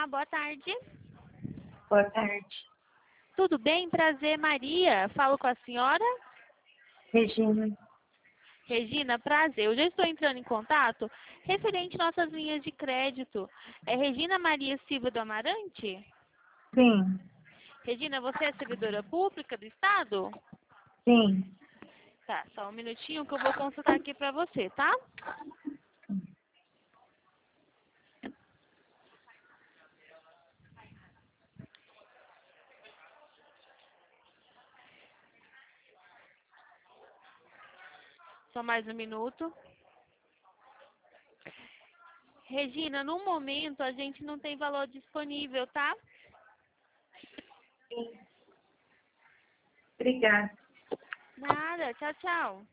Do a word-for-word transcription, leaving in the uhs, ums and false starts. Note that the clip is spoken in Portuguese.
boa tarde. Boa tarde. Tudo bem? Prazer, Maria. Falo com a senhora? Regina. Regina, prazer. Eu já estou entrando em contato referente nossas linhas de crédito. É Regina Maria Silva do Amarante? Sim. Regina, você é servidora pública do Estado? Sim. Tá, só um minutinho que eu vou consultar aqui para você, tá? Só mais um minuto. Regina, no momento a gente não tem valor disponível, tá? Sim. Obrigada. Nada, tchau, tchau.